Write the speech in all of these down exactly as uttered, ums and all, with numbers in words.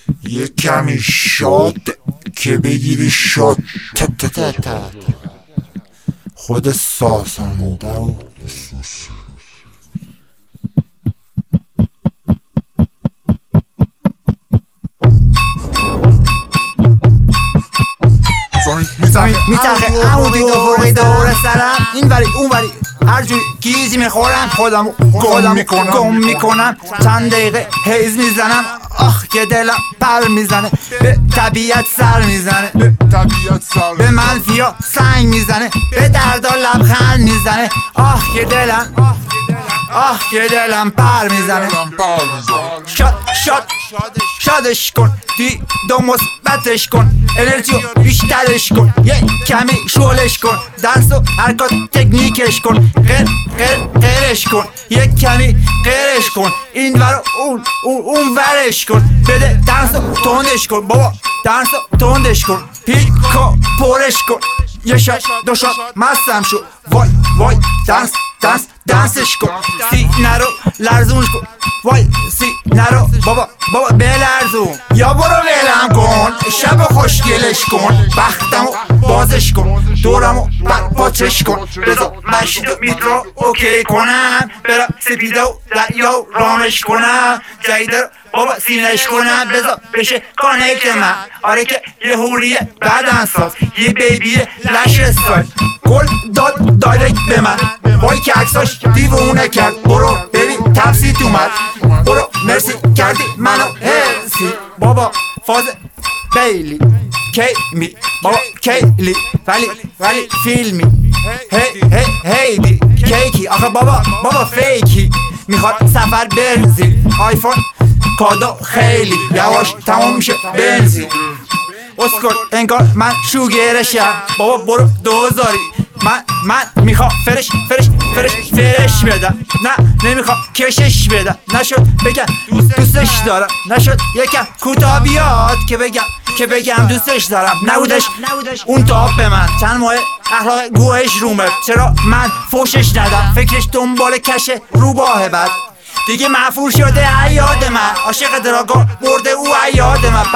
یه کمی شاد که بگیری شاد تا تا تا تا خود ساسانده و میتخه عمودی و فوقی دور سرم این وری اون وری هر جوری گیزی میخورم خودم گم میکنم گم میکنم چند دقیقه حیز میزنم آخ که دلم پر میزنه به طبیعت سر میزنه به طبیعت سر به منفیا سنگ میزنه به دردا لبخند میزنه آخ که دلم آخ که دلم پر میزنه شاد شاد شادش کن دی دو مثبتش کن انرژیو بیشترش کن یه کمی شولش کن درس و حرکات تکنیکش کن غیر غیر غیرش کن یه کمی غیرش کن این ور اون اون اون ورش کن بده درس و تندش کن بابا درس و تندش کن پیکو پرش کن یه شاد دو شاد مستم شو وای وای دنس دنس دنسش کن سی نرو لرزونش کن وای سی نرو بابا بابا بلرزون یا برو ولم کن شب خوشگلش کن بختمو بازش کن دورمو بر پاچش کن بذار مشید و میترو اوکی کنم برم سپیده و دریا رامش کنم جایده رو بابا سینش کنم بذار بشه کانکت من آره که یه هوریه بدن ساز یه بیبیه لش استایل گل داد دایرکت به من وای که عکساش دیوونه کرد برو ببین تبسیت اومد برو مرسی کردی منو هرسی بابا فاز بیلی کیمی بابا کیلی ولی ولی فیلمی هی هی هیدی کیکی آخه بابا بابا فیکی میخواد سفر برزیل آیفون کادو خیلی یواش تمام میشه بنزین اسکل انگار من شوگرشم بابا برو دوزاری من من میخوام فرش فرش فرش فرش بدم نه نمیخوام کشش بدم نشد بگم دوستش دارم نشد یکم کوتاه بیاد که بگم که بگم دوستش دارم نبودش اون تاب به من چند ماه اخلاق گوهش رومه چرا من فوشش ندم فکرش دنبال کشه روباه بد دیگه معفور شده عیاد من عاشق دراگاه برده او عیاد من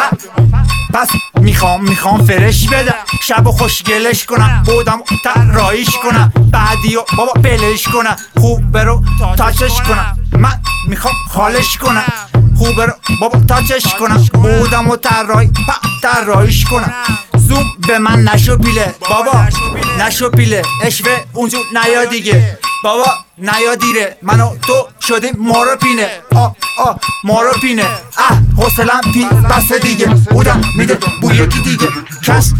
پس میخوام میخوام فرش بدم شب و خوشگلش کنم بودم طراحیش کنم بعدی و بابا بلش کنم خوب برو تاچش کنم من میخوام خالش کنم خوب برو بابا تاچش کنم بودم و طراحی طراحیش کنم زوم به من نشو پیله بابا نشو پیله اشوه اونجور نیا دیگه بابا نیا دیره منو تو شدیم مارو پینه آه آه مارو پینه اه حوصلم پی بس دیگه بودم میده بو یکی دیگه کس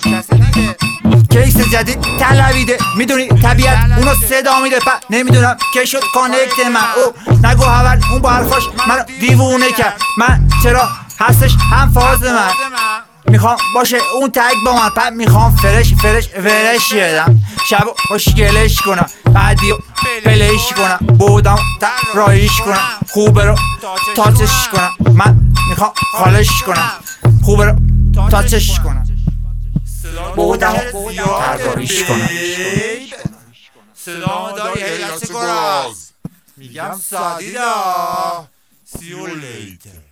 کیس جدید طلبیده میدونی طبیعت اونو صدا میده پا نمیدونم که شد کانکت من او نگو هول اون با حرفاش منو دیوونه کرد من چرا هستش هم فاز من میخوام باشه اون تگ با من پا میخوام فرش فرش فرش بدم شب خوشگلش کنم بعدی پلیش کنم بودم طراحیش کنم خوب رو تاچش کنم من میخوام خالش کنم خوب رو تاچش کنم بودم طراحیش کنم صدا داری هیلت گراز میگم سادیدا See you later